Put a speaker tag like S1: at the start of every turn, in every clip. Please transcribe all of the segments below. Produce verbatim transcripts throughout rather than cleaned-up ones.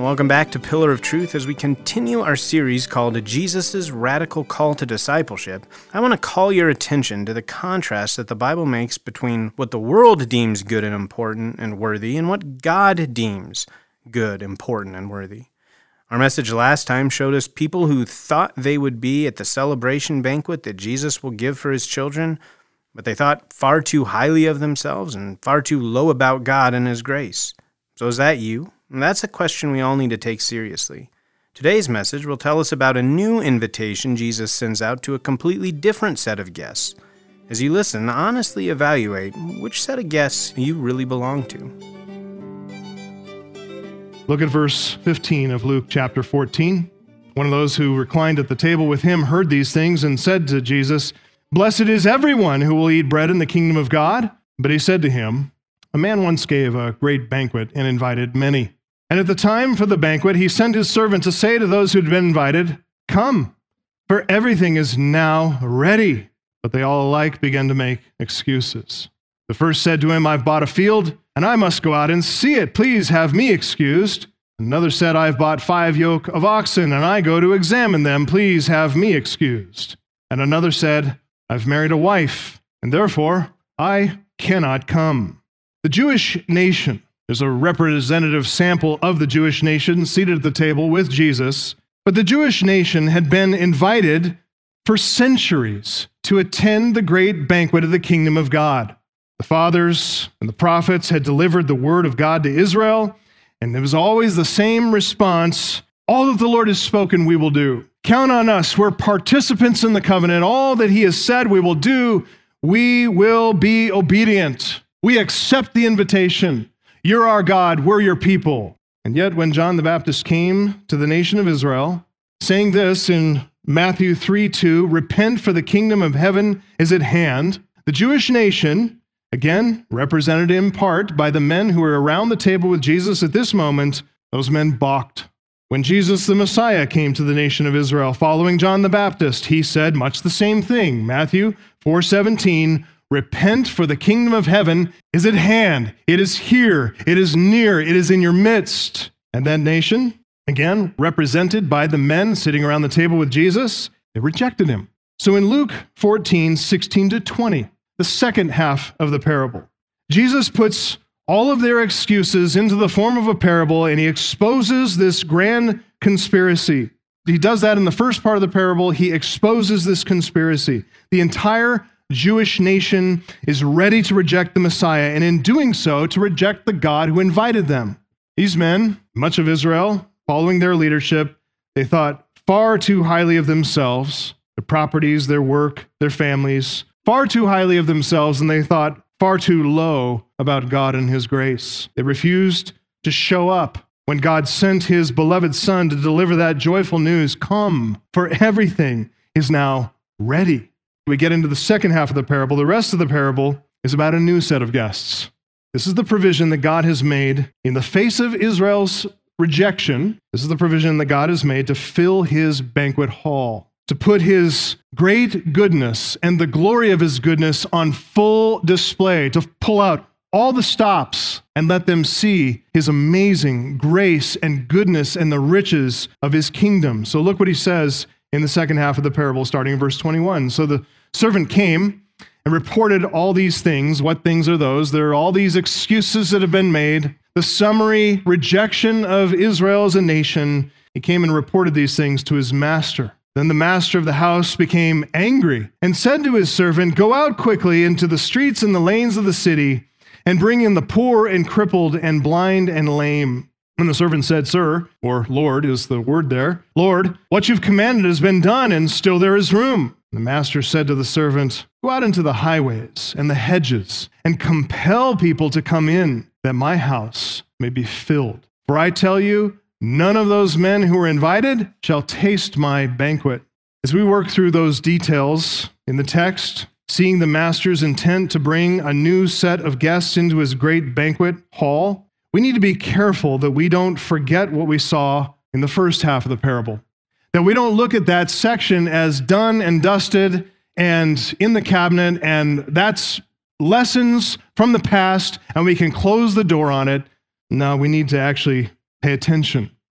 S1: Welcome back to Pillar of Truth as we continue our series called Jesus' Radical Call to Discipleship. I want to call your attention to the contrast that the Bible makes between what the world deems good and important and worthy and what God deems good, important, and worthy. Our message last time showed us people who thought they would be at the celebration banquet that Jesus will give for his children, but they thought far too highly of themselves and far too low about God and his grace. So is that you? And that's a question we all need to take seriously. Today's message will tell us about a new invitation Jesus sends out to a completely different set of guests. As you listen, honestly evaluate which set of guests you really belong to.
S2: Look at verse fifteen of Luke chapter fourteen. One of those who reclined at the table with him heard these things and said to Jesus, "Blessed is everyone who will eat bread in the kingdom of God." But he said to him, "A man once gave a great banquet and invited many. And at the time for the banquet, he sent his servant to say to those who had been invited, 'Come, for everything is now ready.' But they all alike began to make excuses. The first said to him, 'I've bought a field, and I must go out and see it. Please have me excused.' Another said, 'I've bought five yoke of oxen, and I go to examine them. Please have me excused.' And another said, 'I've married a wife, and therefore I cannot come.'" The Jewish nation, there's a representative sample of the Jewish nation seated at the table with Jesus, but the Jewish nation had been invited for centuries to attend the great banquet of the kingdom of God. The fathers and the prophets had delivered the word of God to Israel, and there was always the same response: "All that the Lord has spoken, we will do. Count on us. We're participants in the covenant. All that he has said, we will do. We will be obedient. We accept the invitation. You're our God. We're your people." And yet, when John the Baptist came to the nation of Israel, saying this in Matthew three two, "Repent, for the kingdom of heaven is at hand," the Jewish nation, again, represented in part by the men who were around the table with Jesus at this moment, those men balked. When Jesus the Messiah came to the nation of Israel following John the Baptist, he said much the same thing. Matthew four seventeen, "Repent, for the kingdom of heaven is at hand. It is here. It is near. It is in your midst." And that nation, again, represented by the men sitting around the table with Jesus, they rejected him. So in Luke fourteen sixteen to twenty, the second half of the parable, Jesus puts all of their excuses into the form of a parable, and he exposes this grand conspiracy. He does that in the first part of the parable. He exposes this conspiracy. The entire Jewish nation is ready to reject the Messiah, and in doing so, to reject the God who invited them. These men, much of Israel, following their leadership, they thought far too highly of themselves, their properties, their work, their families, far too highly of themselves, and they thought far too low about God and his grace. They refused to show up when God sent his beloved Son to deliver that joyful news: "Come, for everything is now ready." We get into the second half of the parable. The rest of the parable is about a new set of guests. This is the provision that God has made in the face of Israel's rejection. This is the provision that God has made to fill his banquet hall, to put his great goodness and the glory of his goodness on full display, to pull out all the stops and let them see his amazing grace and goodness and the riches of his kingdom. So look what he says in the second half of the parable, starting in verse twenty-one. "So the servant came and reported all these things." What things are those? There are all these excuses that have been made, the summary rejection of Israel as a nation. He came and reported these things to his master. Then the master of the house became angry and said to his servant, "Go out quickly into the streets and the lanes of the city and bring in the poor and crippled and blind and lame." And the servant said, "Sir," or Lord is the word there, "Lord, what you've commanded has been done, and still there is room." The master said to the servant, "Go out into the highways and the hedges and compel people to come in, that my house may be filled. For I tell you, none of those men who were invited shall taste my banquet." As we work through those details in the text, seeing the master's intent to bring a new set of guests into his great banquet hall, we need to be careful that we don't forget what we saw in the first half of the parable. That we don't look at that section as done and dusted and in the cabinet, and that's lessons from the past, and we can close the door on it. No, we need to actually pay attention.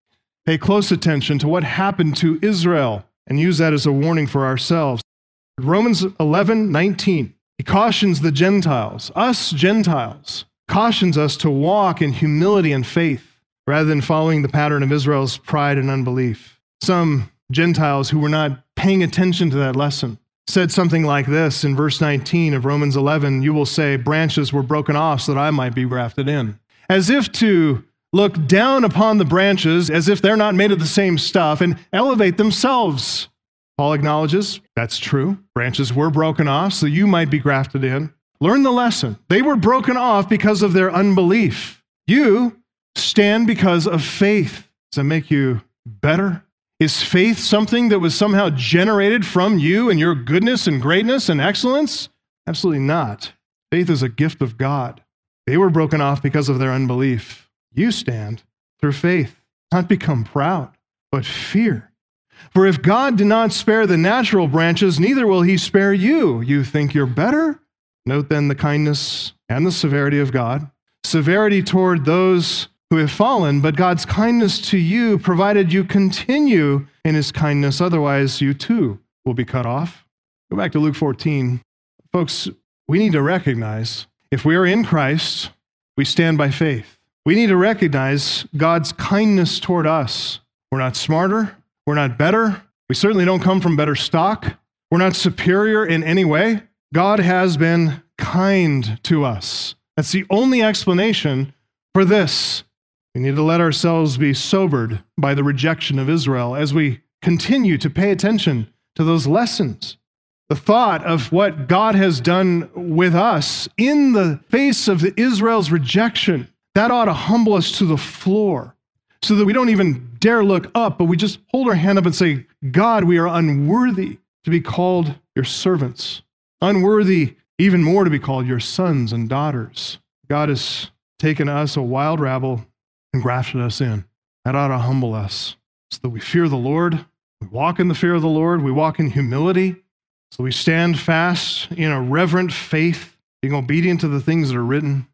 S2: pay close attention to what happened to Israel and use that as a warning for ourselves. Romans eleven nineteen, he cautions the Gentiles, us Gentiles, cautions us to walk in humility and faith rather than following the pattern of Israel's pride and unbelief. Some Gentiles who were not paying attention to that lesson said something like this in verse nineteen of Romans eleven, you will say, branches were broken off so that I might be grafted in. As if to look down upon the branches as if they're not made of the same stuff and elevate themselves. Paul acknowledges that's true. Branches were broken off so you might be grafted in. Learn the lesson. They were broken off because of their unbelief. You stand because of faith. Does that make you better? Is faith something that was somehow generated from you and your goodness and greatness and excellence? Absolutely not. Faith is a gift of God. They were broken off because of their unbelief. You stand through faith, not become proud, but fear. For if God did not spare the natural branches, neither will he spare you. You think you're better? Note then the kindness and the severity of God. Severity toward those who have fallen, but God's kindness to you, provided you continue in his kindness. Otherwise, you too will be cut off. Go back to Luke fourteen. Folks, we need to recognize if we are in Christ, we stand by faith. We need to recognize God's kindness toward us. We're not smarter. We're not better. We certainly don't come from better stock. We're not superior in any way. God has been kind to us. That's the only explanation for this. We need to let ourselves be sobered by the rejection of Israel as we continue to pay attention to those lessons. The thought of what God has done with us in the face of Israel's rejection, that ought to humble us to the floor so that we don't even dare look up, but we just hold our hand up and say, God, we are unworthy to be called your servants, unworthy even more to be called your sons and daughters. God has taken us, a wild rabble, and grafted us in. That ought to humble us so that we fear the Lord. We walk in the fear of the Lord. We walk in humility. So we stand fast in a reverent faith, being obedient to the things that are written.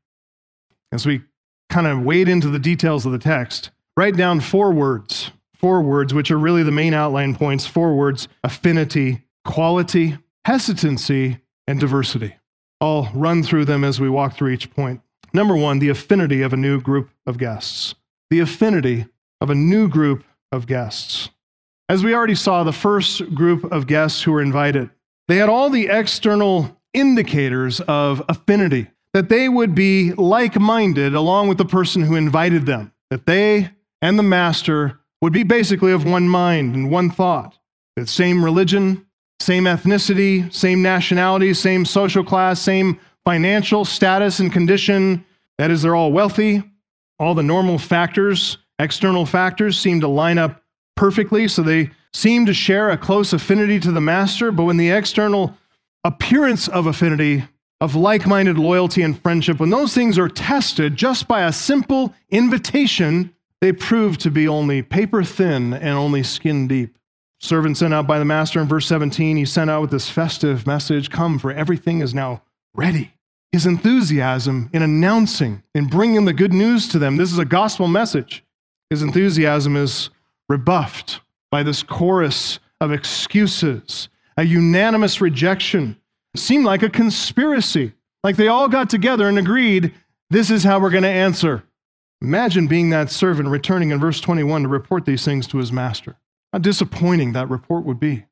S2: As we kind of wade into the details of the text, write down four words, four words, which are really the main outline points, four words: affinity, quality, hesitancy, and diversity. I'll run through them as we walk through each point. Number one, the affinity of a new group of guests. The affinity of a new group of guests. As we already saw, the first group of guests who were invited, they had all the external indicators of affinity, that they would be like-minded along with the person who invited them, that they and the master would be basically of one mind and one thought, the same religion, same ethnicity, same nationality, same social class, same financial status and condition. That is, they're all wealthy. All the normal factors, external factors, seem to line up perfectly, so they seem to share a close affinity to the master. But when the external appearance of affinity, of like-minded loyalty and friendship, when those things are tested just by a simple invitation, they prove to be only paper thin and only skin deep. Servant sent out by the master in verse seventeen, he sent out with this festive message, come, for everything is now ready. His enthusiasm in announcing and bringing the good news to them, this is a gospel message. His enthusiasm is rebuffed by this chorus of excuses, a unanimous rejection. It seemed like a conspiracy, like they all got together and agreed, this is how we're going to answer. Imagine being that servant returning in verse twenty-one to report these things to his master. How disappointing that report would be.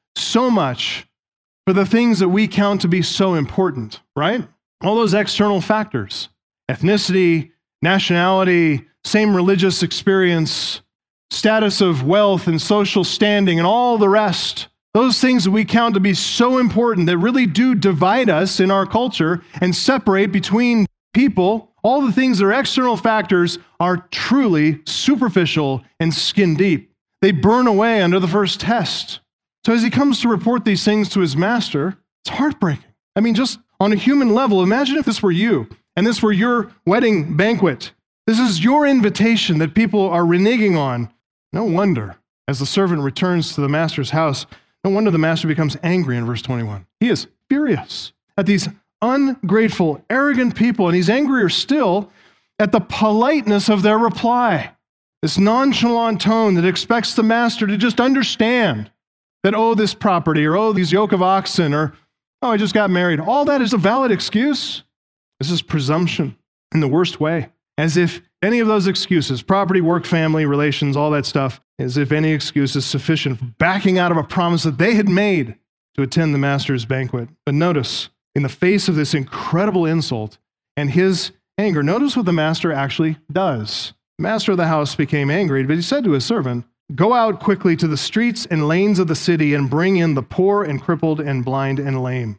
S2: So much for the things that we count to be so important, right? All those external factors, ethnicity, nationality, same religious experience, status of wealth and social standing, and all the rest. Those things that we count to be so important that really do divide us in our culture and separate between people, all the things that are external factors are truly superficial and skin deep. They burn away under the first test. So as he comes to report these things to his master, it's heartbreaking. I mean, just on a human level, imagine if this were you and this were your wedding banquet. This is your invitation that people are reneging on. No wonder, as the servant returns to the master's house, no wonder the master becomes angry in verse twenty-one. He is furious at these ungrateful, arrogant people, and he's angrier still at the politeness of their reply. This nonchalant tone that expects the master to just understand that, oh, this property, or oh, these yoke of oxen, or oh, I just got married. All that is a valid excuse. This is presumption in the worst way. As if any of those excuses, property, work, family, relations, all that stuff, as if any excuse is sufficient for backing out of a promise that they had made to attend the master's banquet. But notice, in the face of this incredible insult and his anger, notice what the master actually does. The master of the house became angry, but he said to his servant, "Go out quickly to the streets and lanes of the city and bring in the poor and crippled and blind and lame."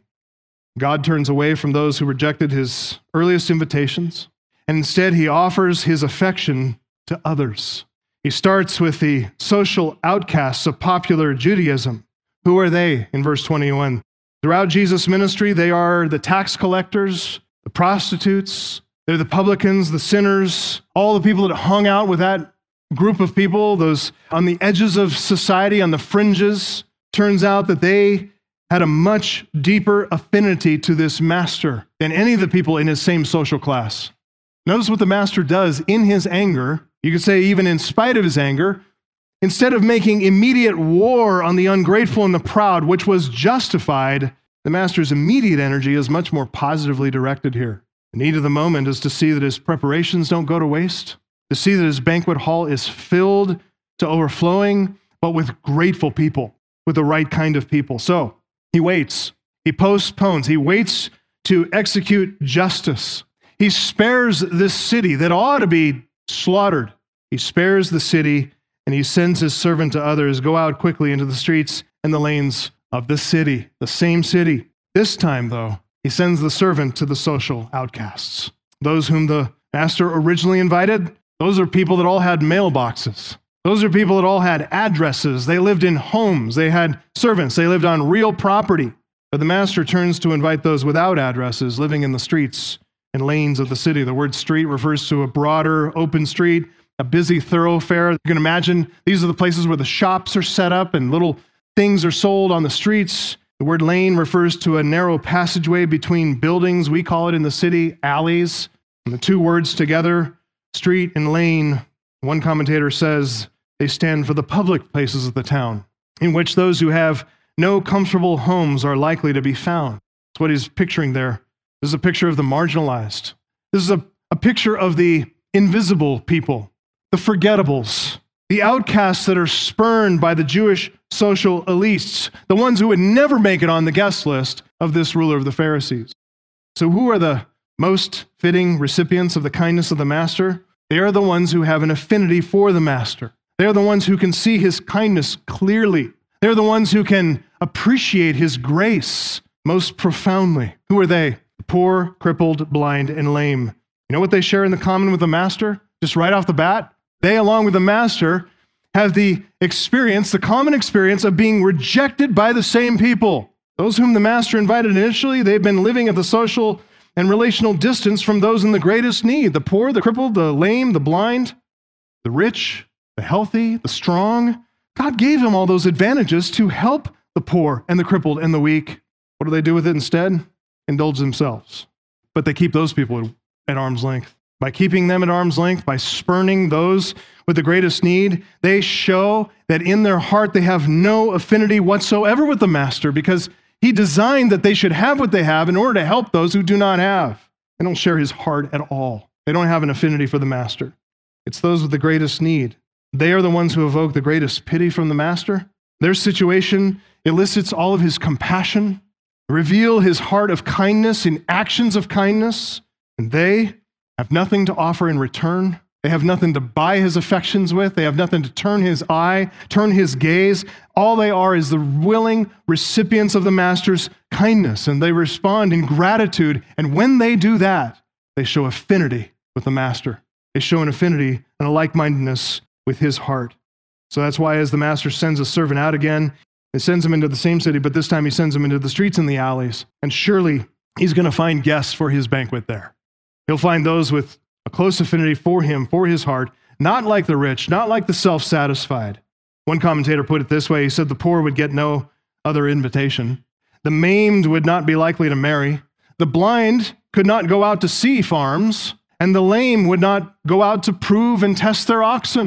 S2: God turns away from those who rejected his earliest invitations, and instead he offers his affection to others. He starts with the social outcasts of popular Judaism. Who are they in verse twenty-one? Throughout Jesus' ministry, they are the tax collectors, the prostitutes, they're the publicans, the sinners, all the people that hung out with that group of people, those on the edges of society, on the fringes. Turns out that they had a much deeper affinity to this master than any of the people in his same social class. Notice what the master does in his anger. You could say even in spite of his anger, instead of making immediate war on the ungrateful and the proud, which was justified, the master's immediate energy is much more positively directed here. The need of the moment is to see that his preparations don't go to waste, to see that his banquet hall is filled to overflowing, but with grateful people, with the right kind of people. So he waits, he postpones, he waits to execute justice. He spares this city that ought to be slaughtered. He spares the city, and he sends his servant to others, "Go out quickly into the streets and the lanes of the city," the same city. This time, though, he sends the servant to the social outcasts. Those whom the master originally invited, those are people that all had mailboxes. Those are people that all had addresses. They lived in homes. They had servants. They lived on real property. But the master turns to invite those without addresses, living in the streets and lanes of the city. The word street refers to a broader, open street, a busy thoroughfare. You can imagine these are the places where the shops are set up and little things are sold on the streets. The word lane refers to a narrow passageway between buildings. We call it in the city alleys. And the two words together, street and lane, one commentator says they stand for the public places of the town, in which those who have no comfortable homes are likely to be found. That's what he's picturing there. This is a picture of the marginalized. This is a, a picture of the invisible people, the forgettables, the outcasts that are spurned by the Jewish social elites, the ones who would never make it on the guest list of this ruler of the Pharisees. So who are the most fitting recipients of the kindness of the master? They are the ones who have an affinity for the master. They are the ones who can see his kindness clearly. They're the ones who can appreciate his grace most profoundly. Who are they? The poor, crippled, blind, and lame. You know what they share in the common with the master? Just right off the bat, they, along with the master, have the experience, the common experience of being rejected by the same people. Those whom the master invited initially, they've been living at the social and relational distance from those in the greatest need. The poor, the crippled, the lame, the blind, the rich, the healthy, the strong. God gave them all those advantages to help the poor and the crippled and the weak. What do they do with it instead? Indulge themselves. But they keep those people at arm's length. By keeping them at arm's length, by spurning those with the greatest need, they show that in their heart they have no affinity whatsoever with the master, because he designed that they should have what they have in order to help those who do not have. They don't share his heart at all. They don't have an affinity for the master. It's those with the greatest need. They are the ones who evoke the greatest pity from the master. Their situation elicits all of his compassion, reveal his heart of kindness in actions of kindness, and they have nothing to offer in return. They have nothing to buy his affections with. They have nothing to turn his eye, turn his gaze. All they are is the willing recipients of the master's kindness, and they respond in gratitude. And when they do that, they show affinity with the master. They show an affinity and a like-mindedness with his heart. So that's why as the master sends a servant out again, he sends him into the same city, but this time he sends him into the streets and the alleys. And surely he's going to find guests for his banquet there. He'll find those with a close affinity for him, for his heart, not like the rich, not like the self-satisfied. One commentator put it this way. He said the poor would get no other invitation. The maimed would not be likely to marry. The blind could not go out to see farms, and the lame would not go out to prove and test their oxen.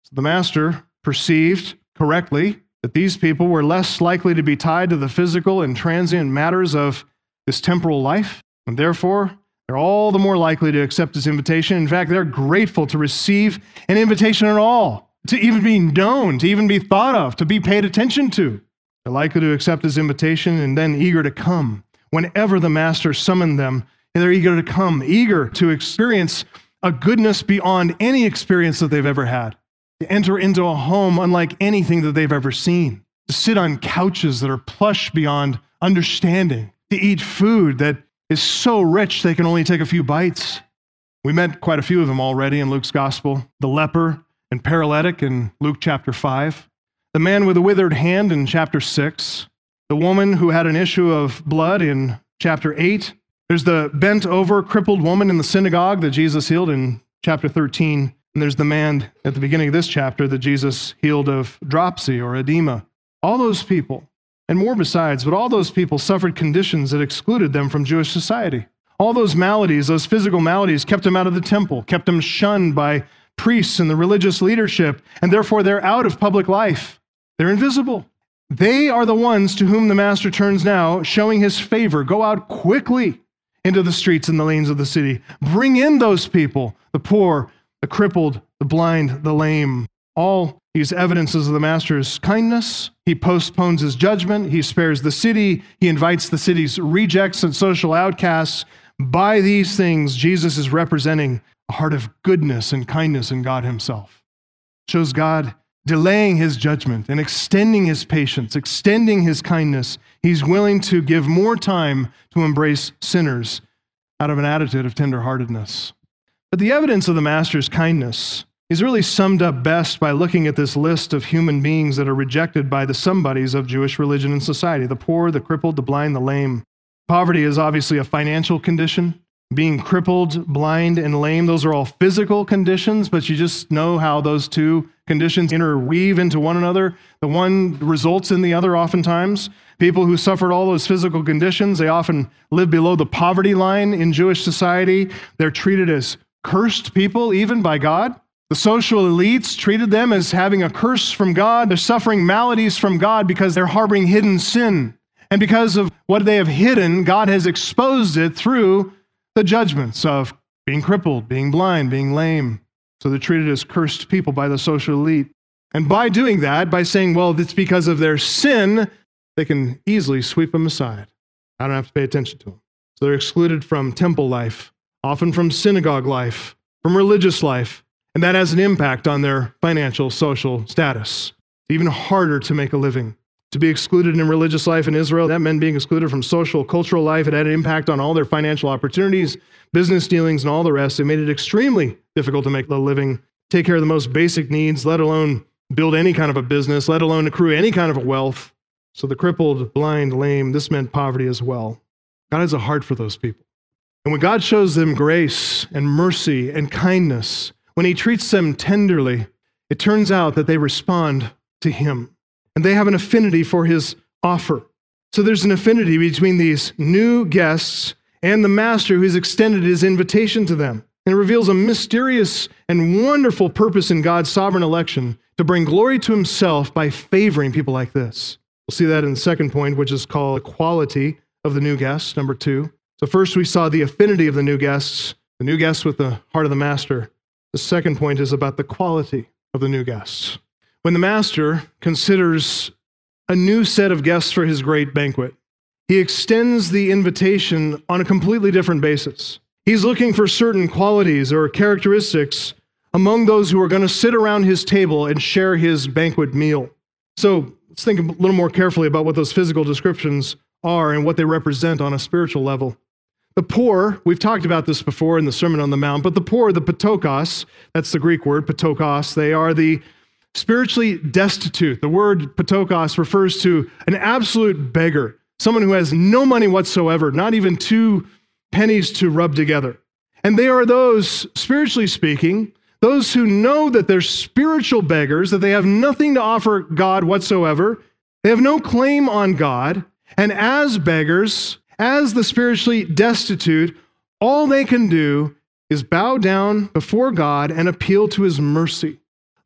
S2: So the master perceived correctly that these people were less likely to be tied to the physical and transient matters of this temporal life, and therefore they're all the more likely to accept his invitation. In fact, they're grateful to receive an invitation at all, to even be known, to even be thought of, to be paid attention to. They're likely to accept his invitation and then eager to come. Whenever the master summoned them, they're eager to come, eager to experience a goodness beyond any experience that they've ever had, to enter into a home unlike anything that they've ever seen, to sit on couches that are plush beyond understanding, to eat food that is so rich they can only take a few bites. We met quite a few of them already in Luke's gospel. The leper and paralytic in Luke chapter five, the man with a withered hand in chapter six, the woman who had an issue of blood in chapter eight. There's the bent over, crippled woman in the synagogue that Jesus healed in chapter thirteen. And there's the man at the beginning of this chapter that Jesus healed of dropsy or edema. All those people, and more besides, but all those people suffered conditions that excluded them from Jewish society. All those maladies, those physical maladies, kept them out of the temple, kept them shunned by priests and the religious leadership, and therefore they're out of public life. They're invisible. They are the ones to whom the master turns now, showing his favor. Go out quickly into the streets and the lanes of the city. Bring in those people, the poor, the crippled, the blind, the lame. All these evidences of the master's kindness. He postpones his judgment. He spares the city. He invites the city's rejects and social outcasts. By these things, Jesus is representing a heart of goodness and kindness in God himself. It shows God delaying his judgment and extending his patience, extending his kindness. He's willing to give more time to embrace sinners out of an attitude of tenderheartedness. But the evidence of the master's kindness is really summed up best by looking at this list of human beings that are rejected by the somebodies of Jewish religion and society: the poor, the crippled, the blind, the lame. Poverty is obviously a financial condition. Being crippled, blind, and lame, those are all physical conditions, but you just know how those two conditions interweave into one another. The one results in the other oftentimes. People who suffered all those physical conditions, they often live below the poverty line in Jewish society. They're treated as cursed people, even by God. The social elites treated them as having a curse from God. They're suffering maladies from God because they're harboring hidden sin. And because of what they have hidden, God has exposed it through the judgments of being crippled, being blind, being lame. So they're treated as cursed people by the social elite. And by doing that, by saying, well, it's because of their sin, they can easily sweep them aside. I don't have to pay attention to them. So they're excluded from temple life, often from synagogue life, from religious life, and that has an impact on their financial, social status. It's even harder to make a living. To be excluded in religious life in Israel, that meant being excluded from social, cultural life. It had an impact on all their financial opportunities, business dealings, and all the rest. It made it extremely difficult to make a living, take care of the most basic needs, let alone build any kind of a business, let alone accrue any kind of wealth. So the crippled, blind, lame, this meant poverty as well. God has a heart for those people. And when God shows them grace and mercy and kindness, when he treats them tenderly, it turns out that they respond to him. And they have an affinity for his offer. So there's an affinity between these new guests and the master who's extended his invitation to them. And it reveals a mysterious and wonderful purpose in God's sovereign election to bring glory to himself by favoring people like this. We'll see that in the second point, which is called the quality of the new guests, number two. So first we saw the affinity of the new guests, the new guests with the heart of the master. The second point is about the quality of the new guests. When the master considers a new set of guests for his great banquet, he extends the invitation on a completely different basis. He's looking for certain qualities or characteristics among those who are going to sit around his table and share his banquet meal. So let's think a little more carefully about what those physical descriptions are and what they represent on a spiritual level. The poor, we've talked about this before in the Sermon on the Mount, but the poor, the patokos, that's the Greek word, patokos, they are the spiritually destitute. The word patokos refers to an absolute beggar, someone who has no money whatsoever, not even two pennies to rub together. And they are those, spiritually speaking, those who know that they're spiritual beggars, that they have nothing to offer God whatsoever. They have no claim on God. And as beggars, as the spiritually destitute, all they can do is bow down before God and appeal to his mercy.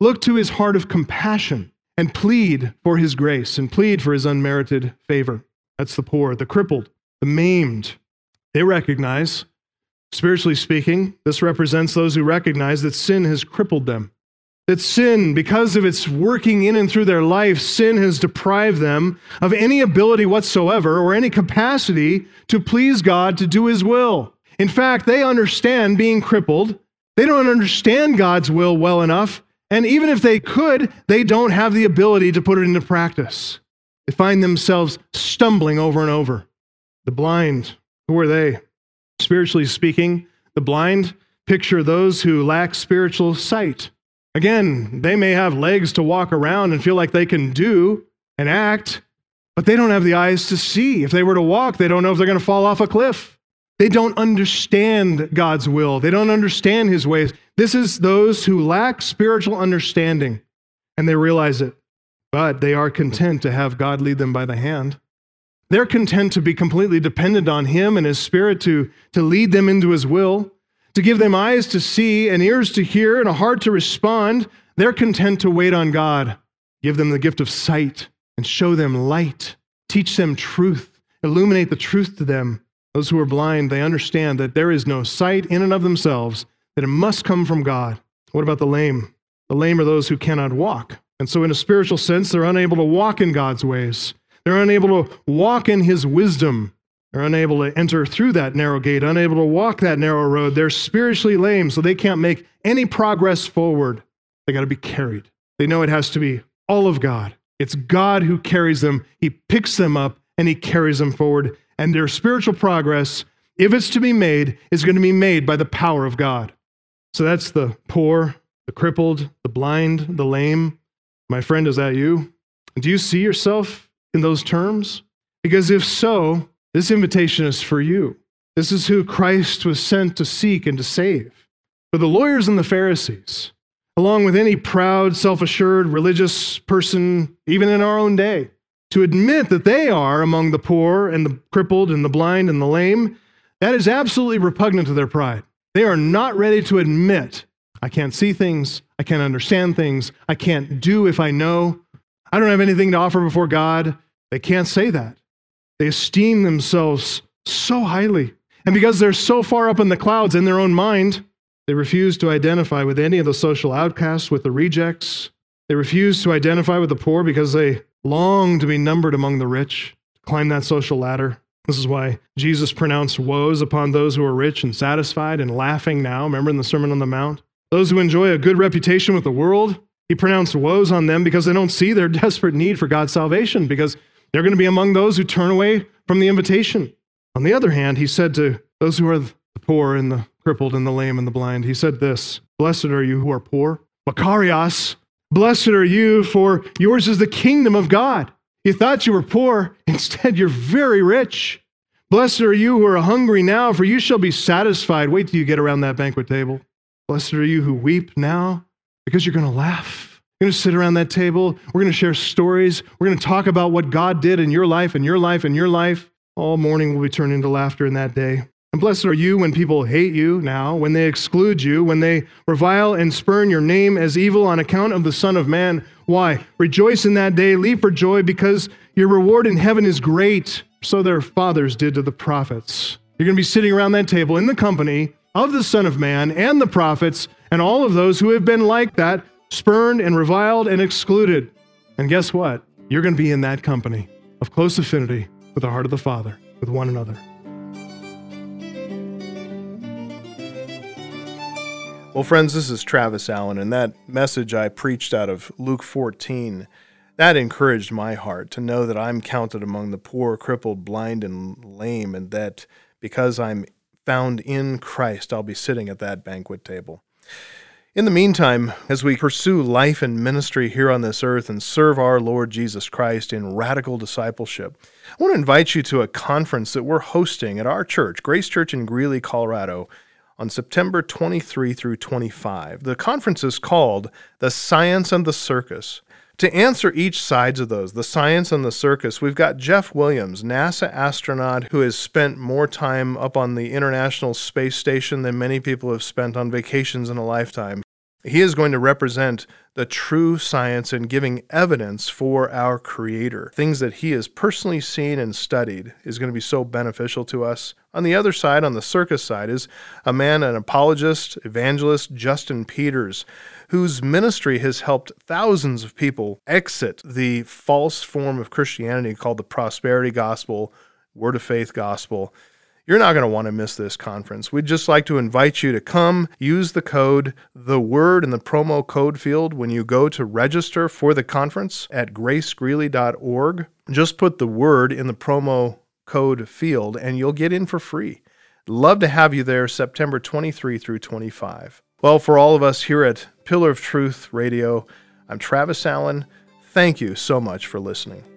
S2: look to his heart of compassion and plead for his grace and plead for his unmerited favor. That's the poor, the crippled, the maimed. They recognize, spiritually speaking, this represents those who recognize that sin has crippled them. That sin, because of its working in and through their life, sin has deprived them of any ability whatsoever or any capacity to please God, to do his will. In fact, they understand being crippled. They don't understand God's will well enough. And even if they could, they don't have the ability to put it into practice. They find themselves stumbling over and over. The blind, who are they? Spiritually speaking, the blind picture those who lack spiritual sight. Again, they may have legs to walk around and feel like they can do and act, but they don't have the eyes to see. If they were to walk, they don't know if they're going to fall off a cliff. They don't understand God's will. They don't understand his ways. This is those who lack spiritual understanding, and they realize it. But they are content to have God lead them by the hand. They're content to be completely dependent on him and his Spirit to, to lead them into his will, to give them eyes to see and ears to hear and a heart to respond. They're content to wait on God, give them the gift of sight and show them light, teach them truth, illuminate the truth to them. Those who are blind, they understand that there is no sight in and of themselves, that it must come from God. What about the lame? The lame are those who cannot walk. And so in a spiritual sense, they're unable to walk in God's ways. They're unable to walk in his wisdom. They're unable to enter through that narrow gate, unable to walk that narrow road. They're spiritually lame, so they can't make any progress forward. They got to be carried. They know it has to be all of God. It's God who carries them. He picks them up and he carries them forward. And their spiritual progress, if it's to be made, is going to be made by the power of God. So that's the poor, the crippled, the blind, the lame. My friend, is that you? Do you see yourself in those terms? Because if so, this invitation is for you. This is who Christ was sent to seek and to save. For the lawyers and the Pharisees, along with any proud, self-assured religious person, even in our own day, to admit that they are among the poor and the crippled and the blind and the lame, that is absolutely repugnant to their pride. They are not ready to admit, I can't see things, I can't understand things, I can't do if I know, I don't have anything to offer before God. They can't say that. They esteem themselves so highly. And because they're so far up in the clouds in their own mind, they refuse to identify with any of the social outcasts, with the rejects. They refuse to identify with the poor because they long to be numbered among the rich, to climb that social ladder. This is why Jesus pronounced woes upon those who are rich and satisfied and laughing now. Remember in the Sermon on the Mount? Those who enjoy a good reputation with the world, he pronounced woes on them because they don't see their desperate need for God's salvation, because they're going to be among those who turn away from the invitation. On the other hand, he said to those who are the poor and the crippled and the lame and the blind, he said this, blessed are you who are poor. Makarios, blessed are you, for yours is the kingdom of God. You thought you were poor, instead you're very rich. Blessed are you who are hungry now, for you shall be satisfied. Wait till you get around that banquet table. Blessed are you who weep now, because you're going to laugh. You're going to sit around that table. We're going to share stories. We're going to talk about what God did in your life and your life and your life. All morning will be turned into laughter in that day. And blessed are you when people hate you now, when they exclude you, when they revile and spurn your name as evil on account of the Son of Man. Why? Rejoice in that day, leap for joy, because your reward in heaven is great. So their fathers did to the prophets. You're going to be sitting around that table in the company of the Son of Man and the prophets and all of those who have been like that, spurned and reviled and excluded. And guess what? You're going to be in that company of close affinity with the heart of the Father, with one another.
S3: Well, friends, this is Travis Allen, and that message I preached out of Luke fourteen, that encouraged my heart to know that I'm counted among the poor, crippled, blind, and lame, and that because I'm found in Christ, I'll be sitting at that banquet table. In the meantime, as we pursue life and ministry here on this earth and serve our Lord Jesus Christ in radical discipleship, I want to invite you to a conference that we're hosting at our church, Grace Church in Greeley, Colorado, on September twenty-third through twenty-fifth. The conference is called The Science and the Circus. To answer each sides of those, the science and the circus, we've got Jeff Williams, NASA astronaut who has spent more time up on the International Space Station than many people have spent on vacations in a lifetime. He is going to represent the true science and giving evidence for our Creator. Things that he has personally seen and studied is going to be so beneficial to us. On the other side, on the circus side, is a man, an apologist, evangelist, Justin Peters, whose ministry has helped thousands of people exit the false form of Christianity called the prosperity gospel, word of faith gospel. You're not going to want to miss this conference. We'd just like to invite you to come, use the code, the word in the promo code field when you go to register for the conference at grace greeley dot org. Just put the word in the promo code field and you'll get in for free. Love to have you there September twenty-third through twenty-fifth. Well, for all of us here at Pillar of Truth Radio, I'm Travis Allen. Thank you so much for listening.